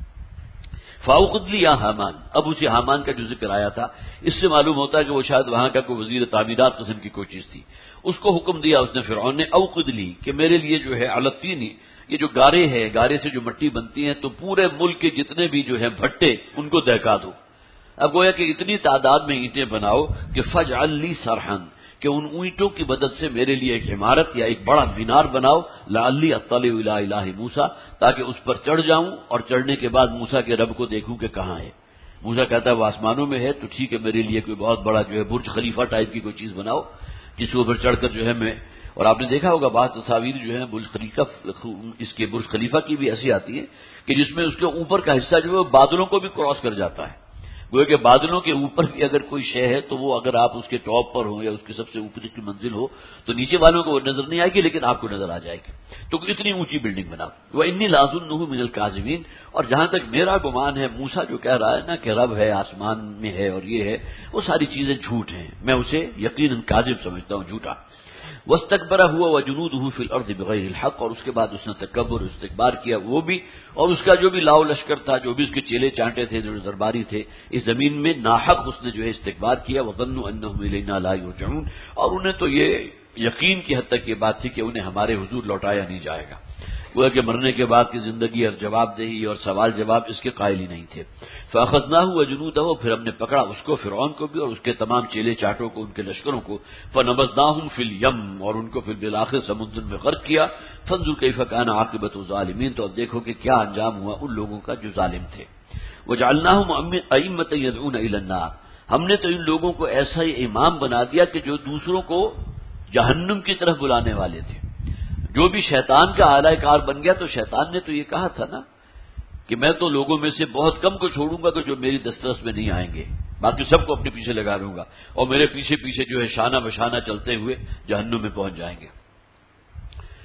فاوقد لی یا حامان، اب اسی حامان کا جو ذکر آیا تھا اس سے معلوم ہوتا ہے کہ وہ شاید وہاں کا کوئی وزیر تعمیرات قسم کی کوئی چیز تھی، اس کو حکم دیا اس نے فرعون نے، اوقد لی، کہ میرے لیے جو ہے علتینی، یہ جو گارے ہے، گارے سے جو مٹی بنتی ہے تو پورے ملک کے جتنے بھی جو ہے بھٹے ان کو دہکا دو، اب گویا کہ اتنی تعداد میں اینٹیں بناؤ کہ فجعل لی صرحن، کہ ان اینٹوں کی مدد سے میرے لیے ایک عمارت یا ایک بڑا مینار بناؤ، لعلی اطلع الی الہ موسیٰ، تاکہ اس پر چڑھ جاؤں اور چڑھنے کے بعد موسیٰ کے رب کو دیکھوں کہ کہاں ہے۔ موسیٰ کہتا ہے وہ آسمانوں میں ہے، تو ٹھیک ہے میرے لیے کوئی بہت بڑا جو ہے برج خلیفہ ٹائپ کی کوئی چیز بناؤ جس کے اوپر چڑھ کر جو ہے میں، اور آپ نے دیکھا ہوگا بعض تصاویر جو ہے برج خلیفہ، اس کے برج خلیفہ کی بھی ایسی آتی ہے کہ جس میں اس کے اوپر کا حصہ جو ہے بادلوں کو بھی کراس کر جاتا ہے، گویا کہ بادلوں کے اوپر بھی اگر کوئی شے ہے تو وہ اگر آپ اس کے ٹاپ پر ہو یا اس کے سب سے اوپر کی منزل ہو تو نیچے والوں کو وہ نظر نہیں آئے گی لیکن آپ کو نظر آ جائے گی، تو اتنی اونچی بلڈنگ بناؤ۔ وَإِنِّي لَأَظُنُّهُ مِنَ الْكَاذِبِينَ، اور جہاں تک میرا گمان ہے موسیٰ جو کہہ رہا ہے نا کہ رب ہے، آسمان میں ہے اور یہ ہے، وہ ساری چیزیں جھوٹ ہیں، میں اسے یقیناً کاذب سمجھتا ہوں، جھوٹا۔ وَاسْتَكْبَرَ هُوَ وَجُنُودُهُ فِي الْأَرْضِ بِغَيْرِ الْحَقِّ، اور اس کے بعد اس نے تکبر استکبار کیا وہ بھی، اور اس کا جو بھی لاؤ لشکر تھا، جو بھی اس کے چیلے چانٹے تھے، جو درباری تھے، اس زمین میں ناحق اس نے جو ہے استکبار کیا۔ وَظَنُّوا أَنَّهُمْ إِلَيْنَا لَا يُرْجَعُونَ، اور انہیں تو یہ یقین کی حد تک یہ بات تھی کہ انہیں ہمارے حضور لوٹایا نہیں جائے گا، وہ کہ مرنے کے بعد کی زندگی اور جواب دہی اور سوال جواب اس کے قائل ہی نہیں تھے۔ فَأَخَذْنَاهُ وَجُنُودَهُ، پھر ہم نے پکڑا اس کو، فرعون کو بھی اور اس کے تمام چیلے چاٹوں کو، ان کے لشکروں کو، فَنَبَذْنَاهُمْ فِي الْيَمِّ، اور ان کو پھر بالآخر سمندر میں غرق کیا۔ فَانظُرْ كَيْفَ كَانَ عَاقِبَةُ الظَّالِمِينَ، تو اب دیکھو کہ کیا انجام ہوا ان لوگوں کا جو ظالم تھے۔ وَجَعَلْنَاهُمْ أَئِمَّةً يَدْعُونَ إِلَى النَّارِ، ہم نے تو ان لوگوں کو ایسا ہی امام بنا دیا کہ جو دوسروں کو جہنم کی طرف بلانے والے تھے۔ جو بھی شیطان کا اعلی کار بن گیا تو شیطان نے تو یہ کہا تھا نا کہ میں تو لوگوں میں سے بہت کم کو چھوڑوں گا کہ جو میری دسترس میں نہیں آئیں گے، باقی سب کو اپنے پیچھے لگا لوں گا اور میرے پیچھے پیچھے جو ہے شانہ بشانہ چلتے ہوئے جہنم میں پہنچ جائیں گے۔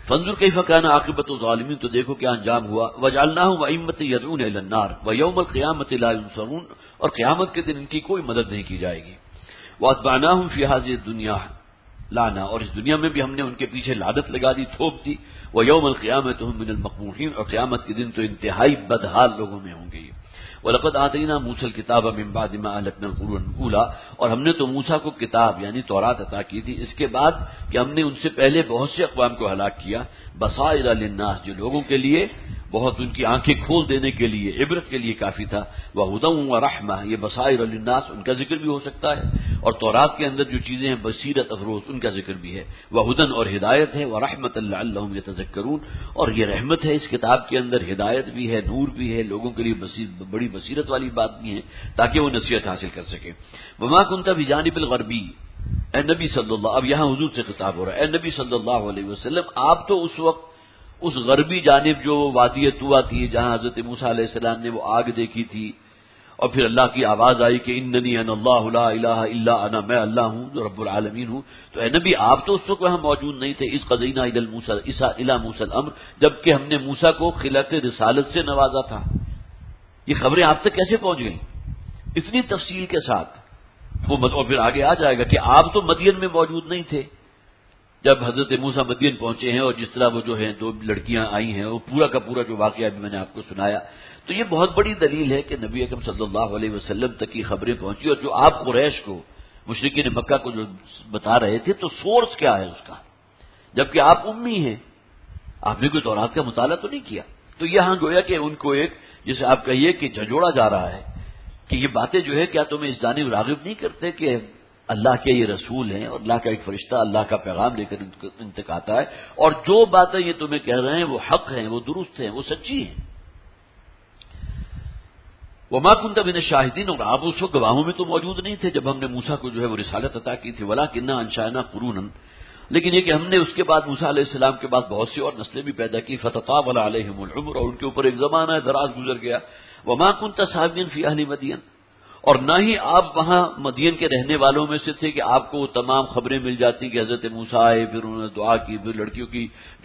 فانظر کیف کان عاقبۃ الظالمین، تو دیکھو کیا انجام ہوا. وجعلناہم ائمۃ یدعون الی النار ویوم القیامۃ لا ینصرون، اور قیامت کے دن ان کی کوئی مدد نہیں کی جائے گی. واتبعناہم فی ہذہ الدنیا لانا، اور اس دنیا میں بھی ہم نے ان کے پیچھے لعنت لگا دی، تھوپ دی. ویوم القیامۃ ہم من المقبوحین، اور قیامت کے دن تو انتہائی بدحال لوگوں میں ہوں گے. وَلَقَدْ آتَيْنَا مُوسَى الْكِتَابَ مِن بَعْدِ مَا أَهْلَكْنَا الْقُرُونَ الْأُولَىٰ، اور ہم نے تو موسیٰ کو کتاب یعنی تورات عطا کی تھی اس کے بعد کہ ہم نے ان سے پہلے بہت سے اقوام کو ہلاک کیا. بصائر للناس، جو لوگوں کے لیے بہت ان کی آنکھیں کھول دینے کے لیے، عبرت کے لیے کافی تھا. وَهُدًى وَرَحْمَةً، یہ بصائر للناس ان کا ذکر بھی ہو سکتا ہے، اور تورات کے اندر جو چیزیں ہیں بصیرت افروز ان کا ذکر بھی ہے. وَهُدًى، اور ہدایت ہے. وَرَحْمَةً لَعَلَّهُمْ يَتَذَكَّرُونَ، اور یہ رحمت ہے اس کتاب کے اندر، ہدایت بھی ہے، نور بھی ہے، لوگوں کے لیے بڑی بصیرت والی بات بھی ہے تاکہ وہ نصیحت حاصل کر سکے. وما كنت بجانب الغربی، اے نبی صلی اللہ، اب یہاں حضور سے خطاب ہو رہا ہے، اے نبی صلی اللہ علیہ وسلم آپ تو اس وقت اس غربی جانب جو وادی طویٰ تھی جہاں حضرت موسیٰ علیہ السلام نے وہ آگ دیکھی تھی اور پھر اللہ کی آواز آئی کہ اننی انا اللہ لا الہ الا انا، میں اللہ ہوں جو رب العالمین ہوں. تو اے نبی آپ تو اس وقت وہاں موجود نہیں تھے. اذ قضینا الی موسیٰ الامر، جبکہ ہم نے موسیٰ کو خلعت رسالت سے نوازا تھا. یہ خبریں آپ تک کیسے پہنچ گئیں اتنی تفصیل کے ساتھ؟ اور پھر آگے آ جائے گا کہ آپ تو مدین میں موجود نہیں تھے جب حضرت موسیٰ مدین پہنچے ہیں، اور جس طرح وہ جو ہیں دو لڑکیاں آئی ہیں، وہ پورا کا پورا جو واقعہ بھی میں نے آپ کو سنایا. تو یہ بہت بڑی دلیل ہے کہ نبی اکرم صلی اللہ علیہ وسلم تک کی خبریں پہنچی، اور جو آپ قریش کو، مشرکین مکہ کو جو بتا رہے تھے، تو سورس کیا ہے اس کا؟ جبکہ آپ امی ہیں، آپ نے کوئی تورات کا مطالعہ تو نہیں کیا. تو یہاں گویا کہ ان کو ایک، جسے آپ کہیے کہ جھنجھوڑا جا رہا ہے کہ یہ باتیں جو ہے کیا تمہیں اس جانب راغب نہیں کرتے کہ اللہ کے یہ رسول ہیں اور اللہ کا ایک فرشتہ اللہ کا پیغام لے کر ان تک آتا ہے، اور جو باتیں یہ تمہیں کہہ رہے ہیں وہ حق ہیں، وہ درست ہیں، وہ سچی ہیں. وما كنت من الشاہدین، اور آپ اس وقت گواہوں میں تو موجود نہیں تھے جب ہم نے موسیٰ کو جو ہے وہ رسالت عطا کی تھی. ولکننا انشأنا قرونا، لیکن یہ کہ ہم نے اس کے بعد موسیٰ علیہ السلام کے بعد بہت سی اور نسلیں بھی پیدا کی. فتطاول علیہم العمر، اور ان کے اوپر ایک زمانہ دراز گزر گیا. وما كنت ثاویا فی اہل مدین، اور نہ ہی آپ وہاں مدین کے رہنے والوں میں سے تھے کہ آپ کو وہ تمام خبریں مل جاتی کہ حضرت موسیٰ آئے، پھر انہوں نے دعا کی، پھر لڑکیوں کی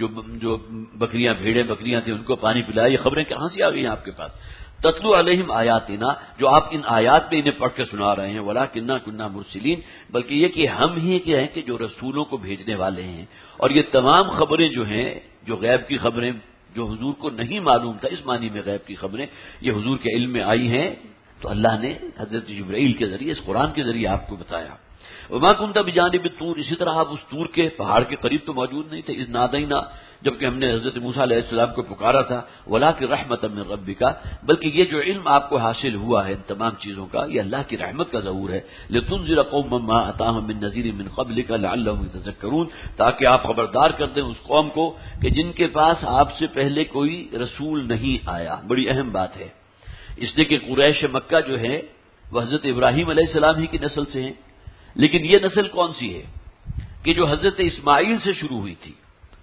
جو بکریاں بھیڑیں بکریاں تھیں ان کو پانی پلایا. یہ خبریں کہاں سے آ گئی ہیں آپ کے پاس؟ تتلو علیہم آیاتنا، جو آپ ان آیات پہ انہیں پڑھ کے سنا رہے ہیں. ولکننا کننا مرسلین، بلکہ یہ کہ ہم ہی کیا ہیں کہ جو رسولوں کو بھیجنے والے ہیں. اور یہ تمام خبریں جو ہیں، جو غیب کی خبریں جو حضور کو نہیں معلوم تھا، اس معنی میں غیب کی خبریں یہ حضور کے علم میں آئی ہیں، تو اللہ نے حضرت جبرائیل کے ذریعے، اس قرآن کے ذریعے آپ کو بتایا. وما كنت بجانب الطور، اسی طرح آپ اس طور کے پہاڑ کے قریب تو موجود نہیں تھے. اذ نادینا، جبکہ ہم نے حضرت موسیٰ علیہ السلام کو پکارا تھا. ولکن رحمۃ من ربک، بلکہ یہ جو علم آپ کو حاصل ہوا ہے ان تمام چیزوں کا، یہ اللہ کی رحمت کا ظہور ہے. لتنذر قوما ما اتاهم من نذیر من قبلک لعلهم يتذکرون، تاکہ آپ خبردار کر دیں اس قوم کو کہ جن کے پاس آپ سے پہلے کوئی رسول نہیں آیا. بڑی اہم بات ہے، اس لیے کہ قریش مکہ جو ہے وہ حضرت ابراہیم علیہ السلام ہی کی نسل سے ہیں. لیکن یہ نسل کون سی ہے کہ جو حضرت اسماعیل سے شروع ہوئی تھی.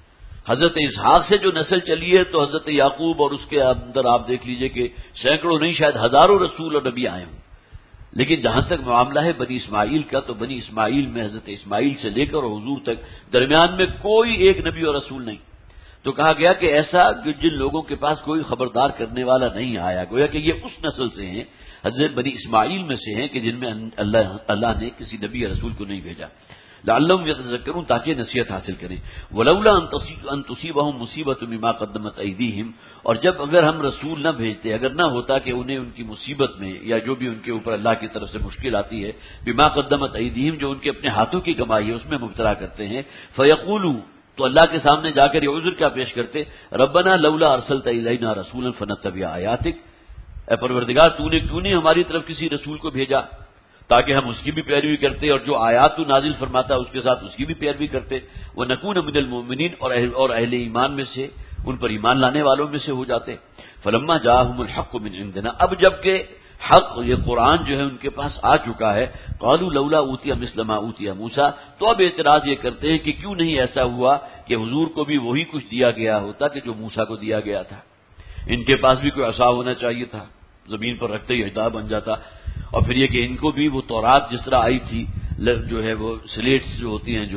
حضرت اسحاق سے جو نسل چلی ہے تو حضرت یعقوب، اور اس کے اندر آپ دیکھ لیجئے کہ سینکڑوں نہیں شاید ہزاروں رسول اور نبی آئے ہوں. لیکن جہاں تک معاملہ ہے بنی اسماعیل کا، تو بنی اسماعیل میں حضرت اسماعیل سے لے کر حضور تک درمیان میں کوئی ایک نبی اور رسول نہیں. تو کہا گیا کہ ایسا جن لوگوں کے پاس کوئی خبردار کرنے والا نہیں آیا، گویا کہ یہ اس نسل سے ہیں، حضرت بنی اسماعیل میں سے ہیں کہ جن میں اللہ نے کسی نبی یا رسول کو نہیں بھیجا. لعلہم یتذکرون، تاکہ نصیحت حاصل کریں. ولولا ان تصیبہم مصیبۃ بما قدمت ایدیہم، اور جب اگر ہم رسول نہ بھیجتے، اگر نہ ہوتا کہ انہیں ان کی مصیبت میں یا جو بھی ان کے اوپر اللہ کی طرف سے مشکل آتی ہے، بما قدمت ایدیہم، جو ان کے اپنے ہاتھوں کی کمائی ہے اس میں مبتلا کرتے ہیں، فیقولوا، تو اللہ کے سامنے جا کر یہ عذر کیا پیش کرتے؟ ربنا لولا ارسلت الینا رسولا فنتبع آیاتک، اے پروردگار تو نے کیوں نہیں ہماری طرف کسی رسول کو بھیجا تاکہ ہم اس کی بھی پیروی کرتے، اور جو آیات تو نازل فرماتا اس کے ساتھ اس کی بھی پیروی کرتے. ونکون من المؤمنین، اور اہل ایمان میں سے، ان پر ایمان لانے والوں میں سے ہو جاتے. فلما جاءہم الحق من عندنا، اب جب کہ حق یہ قرآن جو ہے ان کے پاس آ چکا ہے، قالوا لولا اوتی مثل ما اوتی موسیٰ، تو اب اعتراض یہ کرتے ہیں کہ کیوں نہیں ایسا ہوا کہ حضور کو بھی وہی کچھ دیا گیا ہوتا کہ جو موسیٰ کو دیا گیا تھا. ان کے پاس بھی کوئی عصا ہونا چاہیے تھا، زمین پر رکھتے ہی ہٹا بن جاتا. اور پھر یہ کہ ان کو بھی وہ تورات جس طرح آئی تھی، جو ہے وہ سلیٹس جو ہوتی ہیں جو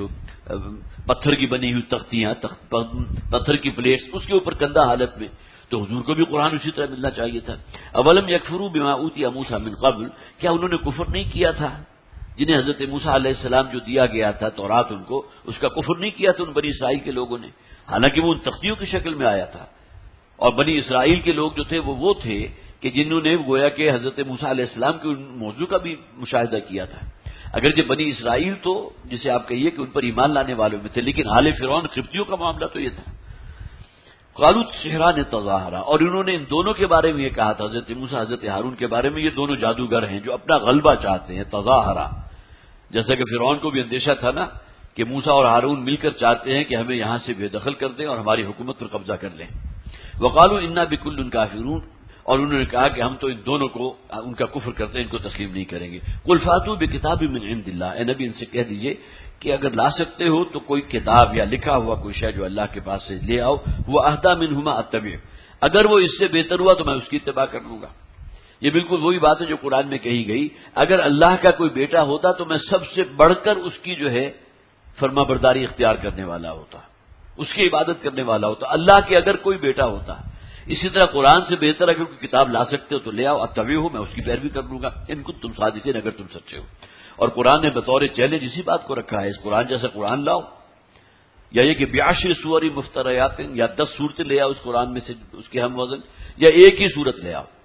پتھر کی بنی ہوئی تختیاں، پتھر کی پلیٹس، اس کے اوپر کندہ حالت میں، تو حضور کو بھی قرآن اسی طرح ملنا چاہیے تھا۔ اولم یکفروا بما اوتی موسیٰ من قبل، کیا انہوں نے کفر نہیں کیا تھا؟ جنہیں حضرت موسیٰ علیہ السلام جو دیا گیا تھا تورات، ان کو اس کا کفر نہیں کیا تھا ان بنی اسرائیل کے لوگوں نے، حالانکہ وہ ان تختیوں کی شکل میں آیا تھا۔ اور بنی اسرائیل کے لوگ جو تھے وہ تھے کہ جنہوں نے گویا کہ حضرت موسیٰ علیہ السلام کے موضوع کا بھی مشاہدہ کیا تھا۔ اگرچہ بنی اسرائیل تو جسے آپ کہیے کہ ان پر ایمان لانے والوں میں تھے، لیکن آل فرعون قبطیوں کا معاملہ تو یہ تھا۔ قالوا سحران تظاہرا، اور انہوں نے ان دونوں کے بارے میں یہ کہا تھا، حضرت موسیٰ حضرت ہارون کے بارے میں، یہ دونوں جادوگر ہیں جو اپنا غلبہ چاہتے ہیں، تظاہرا، جیسا کہ فرعون کو بھی اندیشہ تھا نا کہ موسیٰ اور ہارون مل کر چاہتے ہیں کہ ہمیں یہاں سے بے دخل کر دیں اور ہماری حکومت پر قبضہ کر لیں۔ وقالوا انا بکل کافرون، اور انہوں نے کہا کہ ہم تو ان دونوں کو ان کا کفر کرتے ہیں، ان کو تسلیم نہیں کریں گے۔ قل فاتوا بکتاب من عند اللہ، اے نبی ان سے کہہ دیجئے کہ اگر لا سکتے ہو تو کوئی کتاب یا لکھا ہوا کوئی شے جو اللہ کے پاس سے لے آؤ، وہ اہدی منہما اتبع، اگر وہ اس سے بہتر ہوا تو میں اس کی اتباع کر لوں گا۔ یہ بالکل وہی بات ہے جو قرآن میں کہی گئی، اگر اللہ کا کوئی بیٹا ہوتا تو میں سب سے بڑھ کر اس کی جو ہے فرما برداری اختیار کرنے والا ہوتا، اس کی عبادت کرنے والا ہوتا، اللہ کے اگر کوئی بیٹا ہوتا۔ اسی طرح قرآن سے بہتر اگر کوئی کتاب لا سکتے ہو تو لے آؤ، اتبع ہو، میں اس کی پیروی کر لوں گا، ان کو تم صادقین، اگر تم سچے ہو۔ اور قرآن نے بطور چیلنج اسی بات کو رکھا ہے، اس قرآن جیسا قرآن لاؤ، یا یہ کہ بعشر سور مفتریات، یا 10 صورتیں لے آؤ اس قرآن میں سے اس کے ہم وزن، یا ایک ہی صورت لے آؤ۔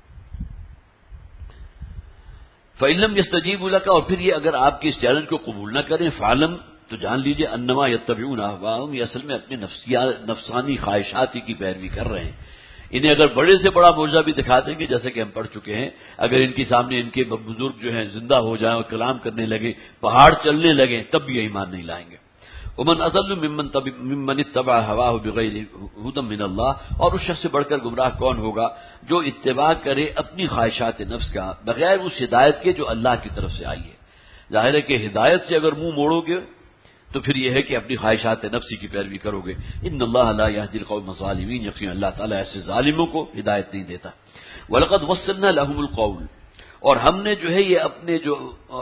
فَإِن لَّمْ يَسْتَجِيبُوا لَكَ، اور پھر یہ اگر آپ کے اس چیلنج کو قبول نہ کریں، فَاعْلَمْ، تو جان لیجئے، انما یتبعون اہواءہم، یہ اصل میں اپنے نفسانی خواہشات ہی کی پیروی کر رہے ہیں۔ انہیں اگر بڑے سے بڑا معجزہ بھی دکھا دیں گے، جیسے کہ ہم پڑھ چکے ہیں، اگر ان کے سامنے ان کے بزرگ جو ہیں زندہ ہو جائیں اور کلام کرنے لگے، پہاڑ چلنے لگیں، تب بھی ایمان نہیں لائیں گے۔ ومن اضل ممن اتبع هواه بغیر هدى من اللہ، اور اس شخص سے بڑھ کر گمراہ کون ہوگا جو اتباع کرے اپنی خواہشات نفس کا بغیر اس ہدایت کے جو اللہ کی طرف سے آئی ہے۔ ظاہر ہے کہ ہدایت سے اگر منہ موڑو گے تو پھر یہ ہے کہ اپنی خواہشات نفسی کی پیروی کرو گے۔ ان اللہ لا یہدی القوم الظالمین، یقینا اللہ تعالیٰ ایسے ظالموں کو ہدایت نہیں دیتا۔ وَلَقَدْ وَصَّلْنَا لَهُمُ الْقَوْلَ، اور ہم نے جو ہے یہ اپنے جو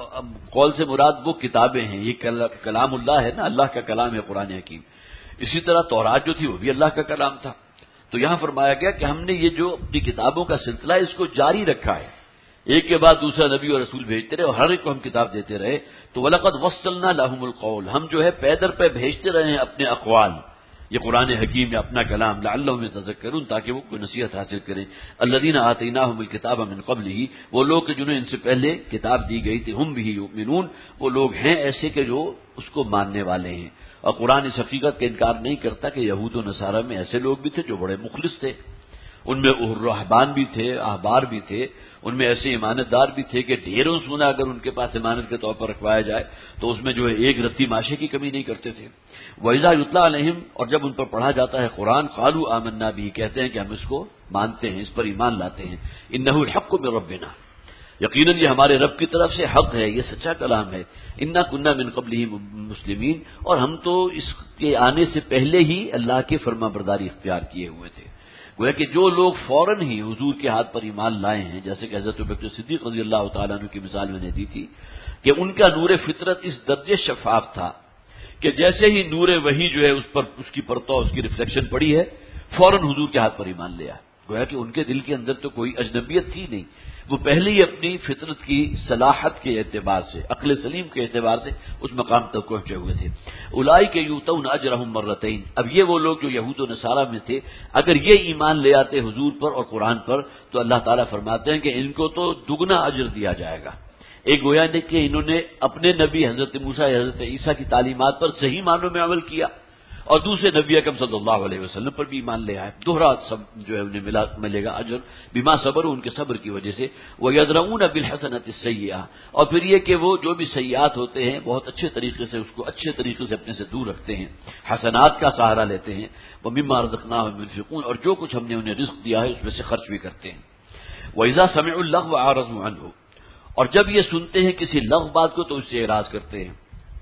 قول سے مراد وہ کتابیں ہیں، یہ کلام اللہ ہے نا، اللہ کا کلام ہے قرآن حکیم۔ اسی طرح تورات جو تھی وہ بھی اللہ کا کلام تھا، تو یہاں فرمایا گیا کہ ہم نے یہ جو اپنی کتابوں کا سلسلہ ہے اس کو جاری رکھا ہے، ایک کے بعد دوسرا نبی اور رسول بھیجتے رہے اور ہر ایک کو ہم کتاب دیتے رہے۔ تو وَلَقَدْ وَصَّلْنَا لَهُمُ الْقَوْلَ، ہم جو ہے پے در پہ بھیجتے رہے ہیں اپنے اقوال، یہ قرآن حکیم میں اپنا کلام، لعلہم یتذکرون، تاکہ وہ کوئی نصیحت حاصل کریں۔ الذین آتیناہم الکتاب من قبلہ، وہ لوگ کہ جنہیں ان سے پہلے کتاب دی گئی تھی، ہم بہ یؤمنون، وہ لوگ ہیں ایسے کہ جو اس کو ماننے والے ہیں۔ اور قرآن اس حقیقت کا انکار نہیں کرتا کہ یہود و نصارہ میں ایسے لوگ بھی تھے جو بڑے مخلص تھے، ان میں رہبان بھی تھے، احبار بھی تھے، ان میں ایسے امانت دار بھی تھے کہ ڈھیروں سونا اگر ان کے پاس امانت کے طور پر رکھوایا جائے تو اس میں جو ہے ایک رتی ماشے کی کمی نہیں کرتے تھے۔ وَإِذَا يُتْلَىٰ عَلَيْهِمْ، اور جب ان پر پڑھا جاتا ہے قرآن، قَالُوا آمَنَّا بِهِ، کہتے ہیں کہ ہم اس کو مانتے ہیں، اس پر ایمان لاتے ہیں۔ إِنَّهُ الْحَقُّ مِن رَّبِّنَا، یقیناً یہ ہمارے رب کی طرف سے حق ہے، یہ سچا کلام ہے۔ إِنَّا كُنَّا مِن قَبْلِهِ مُسْلِمِينَ، اور ہم تو اس کے آنے سے پہلے ہی اللہ کی فرما برداری اختیار کیے ہوئے تھے۔ گویا کہ جو لوگ فوراً ہی حضور کے ہاتھ پر ایمان لائے ہیں، جیسے کہ حضرت ابوبکر صدیق رضی اللہ تعالیٰ عنہ کی مثال میں نے دی تھی کہ ان کا نور فطرت اس درجے شفاف تھا کہ جیسے ہی نور وحی جو ہے اس پر اس کی پرتو، اس کی ریفلیکشن پڑی ہے، فوراً حضور کے ہاتھ پر ایمان لیا۔ گویا کہ ان کے دل کے اندر تو کوئی اجنبیت تھی نہیں، وہ پہلے ہی اپنی فطرت کی صلاحت کے اعتبار سے، عقل سلیم کے اعتبار سے اس مقام تک پہنچے ہوئے تھے۔ اولئک یؤتون اجرهم مرتين، اب یہ وہ لوگ جو یہود و نصارہ میں تھے، اگر یہ ایمان لے آتے حضور پر اور قرآن پر تو اللہ تعالیٰ فرماتے ہیں کہ ان کو تو دگنا اجر دیا جائے گا۔ ایک گویا نے کہ انہوں نے اپنے نبی حضرت موسیٰ یا حضرت عیسیٰ کی تعلیمات پر صحیح معنوں میں عمل کیا، اور دوسرے نبی اکرم صلی اللہ علیہ وسلم پر بھی ایمان لے آئے، دوہرا سب جو ہے انہیں ملے گا اجر، بما صبر، ان کے صبر کی وجہ سے۔ وَيَدْرَؤُونَ بِالْحَسَنَةِ السَّيِّئَةَ، اور پھر یہ کہ وہ جو بھی سیئات ہوتے ہیں بہت اچھے طریقے سے اس کو اچھے طریقے سے اپنے سے دور رکھتے ہیں، حسنات کا سہارا لیتے ہیں۔ وَمِمَّا رَزَقْنَاهُمْ يُنْفِقُونَ، اور جو کچھ ہم نے انہیں رزق دیا ہے اس میں سے خرچ بھی کرتے ہیں۔ وَإِذَا سَمِعُوا اللَّغْوَ أَعْرَضُوا عَنْهُ، اور جب یہ سنتے ہیں کسی لغو بات کو تو اس سے اعراض کرتے ہیں۔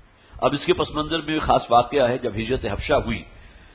اب اس کے پس منظر میں خاص واقعہ ہے، جب ہجرت حبشہ ہوئی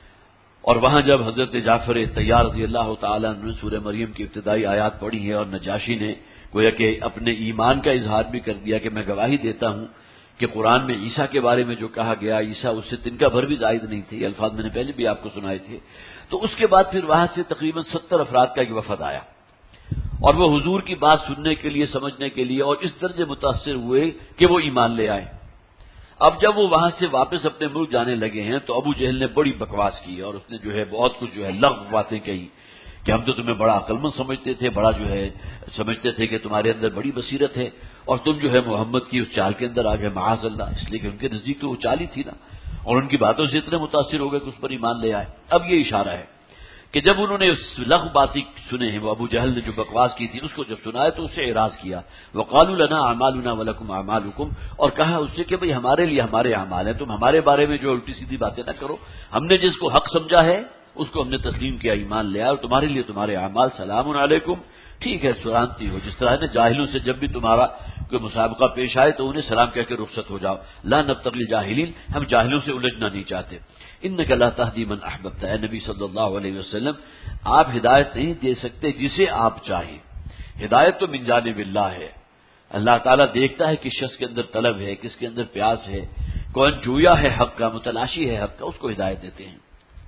اور وہاں جب حضرت جعفر طیار رضی اللہ تعالیٰ عنہ نے سورہ مریم کی ابتدائی آیات پڑھی ہے اور نجاشی نے گویا کہ اپنے ایمان کا اظہار بھی کر دیا کہ میں گواہی دیتا ہوں کہ قرآن میں عیسیٰ کے بارے میں جو کہا گیا، عیسیٰ اس سے تنکا بھر بھی زائد نہیں تھے، یہ الفاظ میں نے پہلے بھی آپ کو سنائے تھے. تو اس کے بعد پھر وہاں سے تقریباً 70 افراد کا ایک وفد آیا، اور وہ حضور کی بات سننے کے لیے، سمجھنے کے لیے، اور اس درجے متاثر ہوئے کہ وہ ایمان لے آئے. اب جب وہ وہاں سے واپس اپنے ملک جانے لگے ہیں تو ابو جہل نے بڑی بکواس کی، اور اس نے جو ہے بہت کچھ جو ہے لغو باتیں کہی کہ ہم تو تمہیں بڑا عقل مند سمجھتے تھے، بڑا جو ہے سمجھتے تھے کہ تمہارے اندر بڑی بصیرت ہے، اور تم جو ہے محمد کی اس چال کے اندر آ گئے، معاذ اللہ. اس لیے کہ ان کے نزدیک تو وہ چال ہی تھی نا، اور ان کی باتوں سے اتنے متاثر ہو گئے کہ اس پر ایمان لے آئے. اب یہ اشارہ ہے کہ جب انہوں نے اس لغو باتیں سنے ہیں، وہ ابو جہل نے جو بکواس کی تھی اس کو جب سنا ہے تو اس سے اعراض کیا. وقالوا لنا اعمالنا ولکم اعمالکم، اور کہا اس سے کہ بھئی ہمارے لیے ہمارے اعمال ہیں، تم ہمارے بارے میں جو الٹی سیدھی باتیں نہ کرو. ہم نے جس کو حق سمجھا ہے اس کو ہم نے تسلیم کیا، ایمان لیا، اور تمہارے لیے تمہارے اعمال. سلام علیکم، ٹھیک ہے سلامتی ہو. جس طرح ہے نا جاہلوں سے جب بھی تمہارا کوئی مسابقہ پیش آئے تو انہیں سلام کہہ کے رخصت ہو جاؤ. لا نبتغي الجاہلین، ہم جاہلوں سے الجھنا نہیں چاہتے. انک لا تہدی من احببت، اے نبی صلی اللہ علیہ وسلم آپ ہدایت نہیں دے سکتے جسے آپ چاہیں. ہدایت تو من جانب اللہ ہے، اللہ تعالیٰ دیکھتا ہے کس شخص کے اندر طلب ہے، کس کے اندر پیاس ہے، کون جویا ہے حق کا، متلاشی ہے حق کا، اس کو ہدایت دیتے ہیں.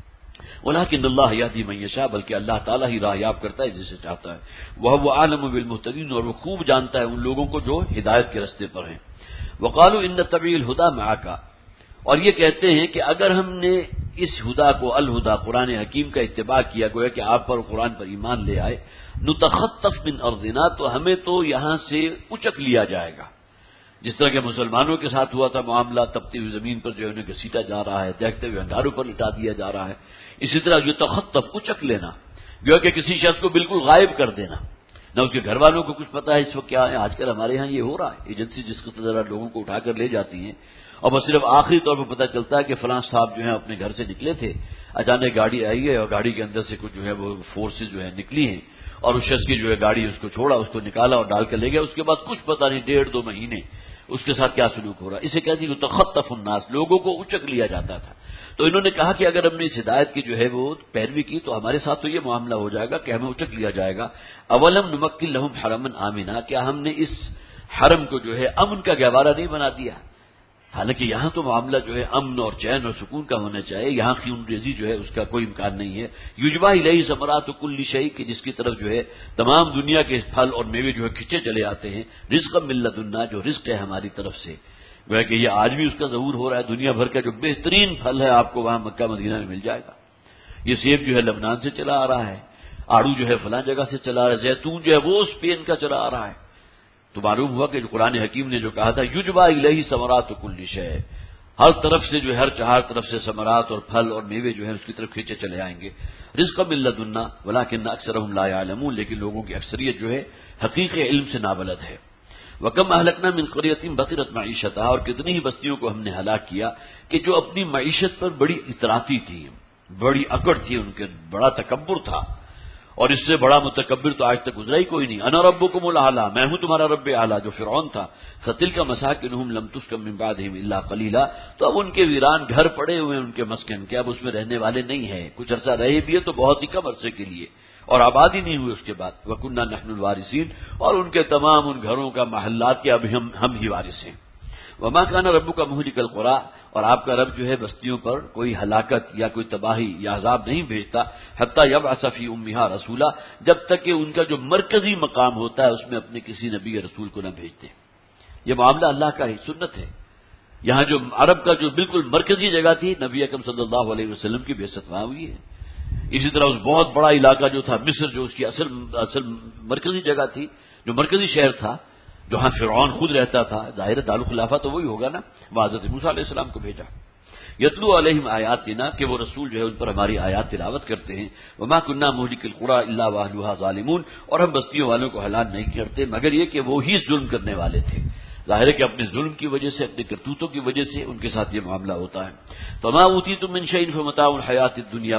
ولکن اللہ یہدی من یشاء، بلکہ اللہ تعالیٰ ہی راہ یاب کرتا ہے جسے چاہتا ہے. وہو اعلم بالمہتدین، اور وہ خوب جانتا ہے ان لوگوں کو جو ہدایت کے راستے پر ہیں. وقالوا ان نتبع الہدی معک، اور یہ کہتے ہیں کہ اگر ہم نے اس ہدا کو، الہدا قرآن حکیم کا اتباع کیا، گویا کہ آپ پر قرآن پر ایمان لے آئے، نتخطف من ارضنا، تو ہمیں تو یہاں سے اچک لیا جائے گا. جس طرح کہ مسلمانوں کے ساتھ ہوا تھا معاملہ، تپتی ہوئی زمین پر جو ہے انہیں گھسیٹا جا رہا ہے، دیکھتے ہوئے انگاروں پر لٹا دیا جا رہا ہے. اسی طرح یہ تخطف، اچک لینا، جو کہ کسی شخص کو بالکل غائب کر دینا، نہ اس کے گھر والوں کو کچھ پتا ہے اس وقت کیا ہے. آج کل ہمارے ہاں یہ ہو رہا ہے، ایجنسی جس کے ذرا لوگوں کو اٹھا کر لے جاتی ہیں، اور بس صرف آخری طور پر پتہ چلتا ہے کہ فلاں صاحب جو ہے اپنے گھر سے نکلے تھے، اچانک گاڑی آئی ہے اور گاڑی کے اندر سے کچھ جو ہے وہ فورسز جو ہے نکلی ہیں، اور اس شخص کی جو ہے گاڑی اس کو چھوڑا، اس کو نکالا اور ڈال کر لے گیا. اس کے بعد کچھ پتہ نہیں 1.5-2 مہینے اس کے ساتھ کیا سلوک ہو رہا. اسے کہتے ہیں تخطف الناس، لوگوں کو اچک لیا جاتا تھا. تو انہوں نے کہا کہ اگر ہم نے اس ہدایت کی جو ہے وہ پیروی کی تو ہمارے ساتھ تو یہ معاملہ ہو جائے گا کہ ہمیں اچک لیا جائے گا. اولم نمکن لہم حرما آمنا، کیا ہم نے اس حرم کو جو ہے امن کا گہوارہ نہیں بنا دیا؟ حالانکہ یہاں تو معاملہ جو ہے امن اور چین اور سکون کا ہونا چاہیے، یہاں خون ریزی جو ہے اس کا کوئی امکان نہیں ہے. یجبا الیہ ثمرات کل شیء، کہ جس کی طرف جو ہے تمام دنیا کے پھل اور میوے جو ہے کھینچے چلے آتے ہیں. رزق من لدنا، جو رزق ہے ہماری طرف سے، گویا کہ یہ آج بھی اس کا ظہور ہو رہا ہے. دنیا بھر کا جو بہترین پھل ہے آپ کو وہاں مکہ مدینہ میں مل جائے گا. یہ سیب جو ہے لبنان سے چلا آ رہا ہے، آڑو جو ہے فلاں جگہ سے چلا آ رہا ہے، زیتون جو ہے وہ اسپین کا چلا آ رہا ہے. تو معلوم ہوا کہ قرآن حکیم نے جو کہا تھا یجبا الیہ ثمرات کل شیء، ہر طرف سے جو ہے ہر چہار طرف سے ثمرات اور پھل اور میوے جو ہیں اس کی طرف کھینچے چلے آئیں گے. رزق من لدنا ولکن اکثرهم لا يعلمون، لیکن لوگوں کی اکثریت جو ہے حقیقی علم سے نابلد ہے. وکم اہلکنا من قریۃ بطرت معیشتها، اور کتنی ہی بستیوں کو ہم نے ہلاک کیا کہ جو اپنی معیشت پر بڑی اطراتی تھی، بڑی اکڑ تھی، ان کے بڑا تکبر تھا، اور اس سے بڑا متکبر تو آج تک گزرا ہی کوئی نہیں. انا ربکم الاعلی، میں ہوں تمہارا رب اعلیٰ، جو فرعون تھا. فتلک مساکنہم لم تسکن من بعدہم الا قلیلا، تو اب ان کے ویران گھر پڑے ہوئے ہیں ان کے مسکن کے، اب اس میں رہنے والے نہیں ہیں. کچھ عرصہ رہے بھی ہے تو بہت ہی کم عرصے کے لیے، اور آبادی نہیں ہوئی اس کے بعد. وکننا نحن الوارثین، اور ان کے تمام ان گھروں کا محلات کے اب ہم ہی وارث ہیں. وما کان ربک مہلک القری، اور آپ کا رب جو ہے بستیوں پر کوئی ہلاکت یا کوئی تباہی یا عذاب نہیں بھیجتا حتی یبعث فی امہا رسولا، جب تک کہ ان کا جو مرکزی مقام ہوتا ہے اس میں اپنے کسی نبی یا رسول کو نہ بھیجتے. یہ معاملہ اللہ کا ہی سنت ہے. یہاں جو عرب کا جو بالکل مرکزی جگہ تھی، نبی اکرم صلی اللہ علیہ وسلم کی بعثت وہاں ہوئی ہے. اسی طرح اس بہت بڑا علاقہ جو تھا مصر، جو اس کی اصل مرکزی جگہ تھی، جو مرکزی شہر تھا، جہاں فرعون خود رہتا تھا، ظاہر دارالخلافہ تو وہی ہوگا نا، وہ حضرت موسیٰ علیہ السلام کو بھیجا. یتلو علیہم آیاتنا، کہ وہ رسول جو ہے ان پر ہماری آیات تلاوت کرتے ہیں. وما کننا مہلک القری الا واہلھا ظالمون، اور ہم بستیوں والوں کو ہلاک نہیں کرتے مگر یہ کہ وہ ہی ظلم کرنے والے تھے. ظاہر ہے کہ اپنے ظلم کی وجہ سے، اپنے کرتوتوں کی وجہ سے ان کے ساتھ یہ معاملہ ہوتا ہے. فما اوتیتم من شیء فمتاع الحیات الدنیا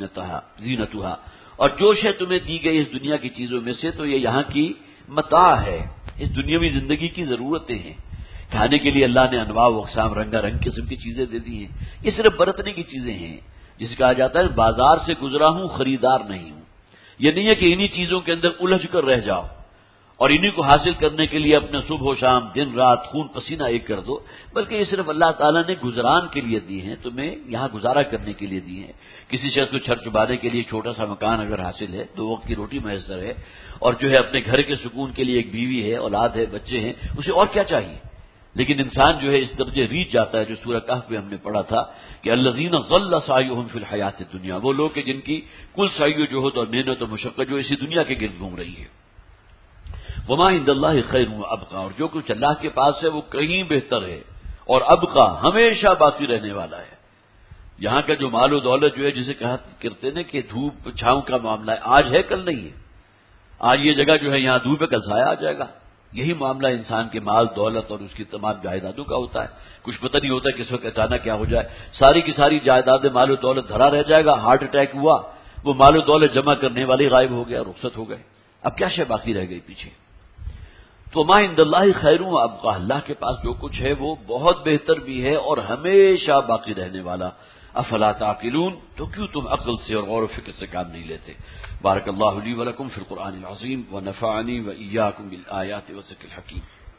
وزینتها، اور جو شے تمہیں دی گئی اس دنیا کی چیزوں میں سے تو یہ یہاں کی متاع ہے، اس دنیاوی زندگی کی ضرورتیں ہیں. کھانے کے لیے اللہ نے انواع و اقسام، رنگا رنگ قسم کی چیزیں دے دی ہیں. یہ صرف برتنے کی چیزیں ہیں، جسے کہا جاتا ہے بازار سے گزرا ہوں خریدار نہیں ہوں. یہ نہیں ہے کہ انہی چیزوں کے اندر الجھ کر رہ جاؤ اور انہی کو حاصل کرنے کے لیے اپنے صبح و شام دن رات خون پسینہ ایک کر دو، بلکہ یہ صرف اللہ تعالیٰ نے گزران کے لیے دی ہیں، تمہیں یہاں گزارا کرنے کے لیے دی ہیں۔ کسی شخص کو چھر چھپانے کے لیے چھوٹا سا مکان اگر حاصل ہے، 2 وقت کی روٹی میسر ہے، اور جو ہے اپنے گھر کے سکون کے لیے ایک بیوی ہے، اولاد ہے، بچے ہیں، اسے اور کیا چاہیے؟ لیکن انسان جو ہے اس درجے ریچھ جاتا ہے، جو سورہ کہف میں ہم نے پڑھا تھا کہ الذین ضل سعیہم فی الحیات الدنیا، وہ لوگ کہ جن کی کل سعی و جہد اور محنت و مشقت جو اسی دنیا کے گرد گھوم رہی ہے۔ وما عند اللہ خیر وابقیٰ، اور جو کچھ اللہ کے پاس ہے وہ کہیں بہتر ہے اور ابقیٰ، ہمیشہ باقی رہنے والا ہے۔ یہاں کا جو مال و دولت جو ہے، جسے کہا کرتے نا کہ دھوپ چھاؤں کا معاملہ ہے، آج ہے کل نہیں ہے۔ آج یہ جگہ جو ہے یہاں دھوپ ہے، کل سایہ آ جائے گا۔ یہی معاملہ انسان کے مال دولت اور اس کی تمام جائیدادوں کا ہوتا ہے، کچھ پتہ نہیں ہوتا کس وقت اچانک کیا ہو جائے، ساری کی ساری جائیداد مال و دولت دھرا رہ جائے گا، ہارٹ اٹیک ہوا، وہ مال و دولت جمع کرنے والے غائب ہو گیا، رخصت ہو گئے، اب کیا شے باقی رہ گئی پیچھے؟ تو ما عند اللہ خیر و ابقیٰ، اللہ کے پاس جو کچھ ہے وہ بہت بہتر بھی ہے اور ہمیشہ باقی رہنے والا۔ افلا تعقلون، تو کیوں تم عقل سے اور غور و فکر سے کام نہیں لیتے؟ بارک اللہ لی ولکم فی القرآن العظیم ونفعنی وإیاکم بالآیات والذکر الحکیم۔